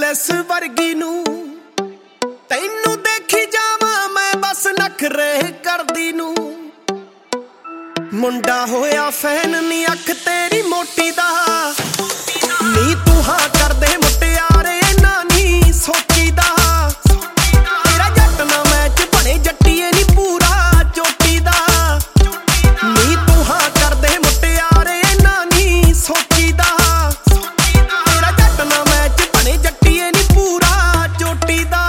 Palace ਵਰਗੀ ਨੂੰ ਤੈਨੂੰ ਦੇਖੀ ਜਾਵਾਂ ਮੈਂ ਬਸ ਨਖਰੇ ਕਰਦੀ ਨੂੰ। ਮੁੰਡਾ ਹੋਇਆ ਫੈਨ ਨੀ ਅੱਖ ਤੇਰੀ ਮੋਟੀ ਦਾ ਨੀ ਤੂੰ ਹਾਂ ਕਰਦੇ ਮੁਟਿਆਰੇ ਨਾ ਨੀ ਸੋਚੀਦਾ। ਤੇਰਾ ਜੱਟ ਨਾ ਮੈਚ ਬਣੇ ਜੱਟੀਏ ਨੀ ਪੂਰਾ ਚੋਟੀ ਦਾ ਨੀ ਤੂੰ ਹਾਂ ਕਰਦੇ ਮੁਟਿਆਰੇ ਨਾ ਨੀ ਸੋਚੀਦਾ। ਤੇਰਾ ਜੱਟ ਨਾ ਮੈਚ ਬਣੇ ਜੱਟੀਏ ਨੀ ਪੂਰਾ ਚੋਟੀ ਦਾ।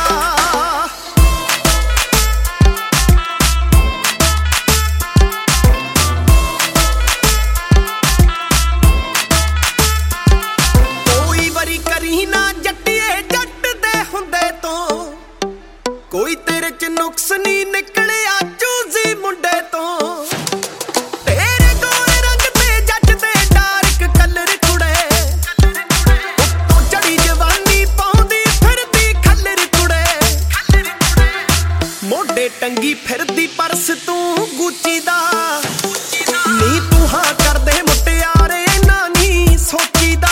ਕਰੀ ਨਾ ਜੱਟੀਏ ਜੱਟ ਦੇ ਹੁੰਦੇ ਤੋਂ ਕੋਈ ਤੇਰੇ ਚ ਨੁਕਸ ਨਹੀਂ ਨਿਕਲਿਆ ਚੂਜ਼ੀ ਮੁੰਡੇ ਤੋਂ। ਤੇਰੇ ਗੋਰੇ ਰੰਗ ਤੇ ਜੱਟ ਤੇ ਡਾਰਕ ਕਲਰ ਕੁੜੇ ਉੱਤੋਂ ਚੜੀ ਜਵਾਨੀ ਪਾਉਂਦੀ ਫਿਰਦੀ ਖੱਲਰ ਕੁੜੇ। ਮੋਢੇ ਟੰਗੀ ਫਿਰਦੀ ਪਰਸ ਤੂੰ ਗੁੱਚੀ ਦਾ ਨੀ ਤੂੰ ਹਾਂ ਕਰਦੇ ਮੁਟਿਆਰੇ ਨਾ ਨੀ ਸੋਚੀਦਾ।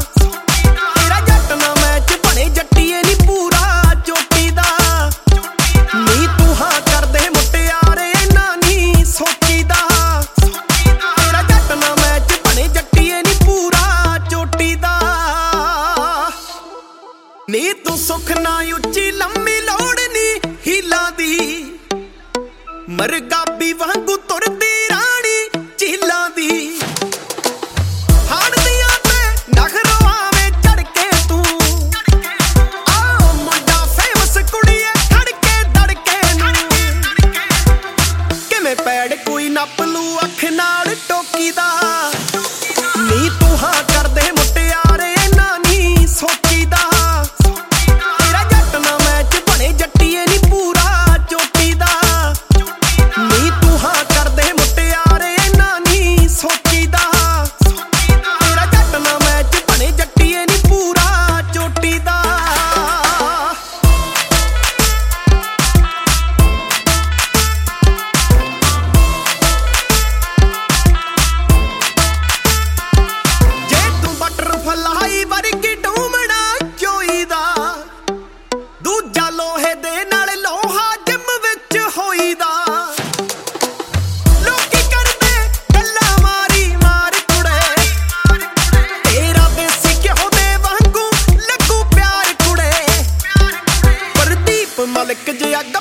ਨੀ ਤੂੰ ਸੁੱਖ ਨਾ ਉੱਚੀ ਲੰਮੀ ਲੋੜ ਨੀ ਹੀਲਾਂ ਦੀ ਮਰਗਾਬੀ ਵਾਂਗੂ ਤੁਰਦੀ ਰਾਣੀ ਝੀਲਾਂ ਦੀ। ਹਾੜਦੀਆਂ ਤੇ ਨਖਰੋਂ ਆਵੇ ਚੜ ਕੇ ਤੂੰ ਆ ਮੁੰਡਾ ਫੇਮਸ ਕੁੜੀਏ ਖੜ ਕੇ ਦੜਕੇ ਨੂੰ। ਕਿਵੇਂ ਪੈੜ ਕੋਈ ਨੱਪ ਲੂ ਅੱਖ ਨਾਲ ਟੋਕੀ ਦਾ ਨੀ ਤੂੰ ਹਾਂ ਕਰਦੇ ਮੁਟਿਆਰੇ ਨਾ ਨੀ ਸੋਚੀਦਾ। ਦੂਜਾ ਲੋਹੇ ਦੇ ਨਾਲ ਲੋਹਾ ਜਿੰਮ ਵਿੱਚ ਹੋਈਦਾ। ਲੋਕੀ ਕਰਦੇ ਗੱਲਾਂ ਮਾਰੀ ਮਾਰ ਕੁੜੇ ਤੇਰਾ ਦੇਸੀ ਘਿਓ ਦੇ ਵਾਂਗੂ ਲੱਗੂ ਪਿਆਰ ਕੁੜੇ। ਪ੍ਰਦੀਪ ਮਲਕ ਜਿਹਾ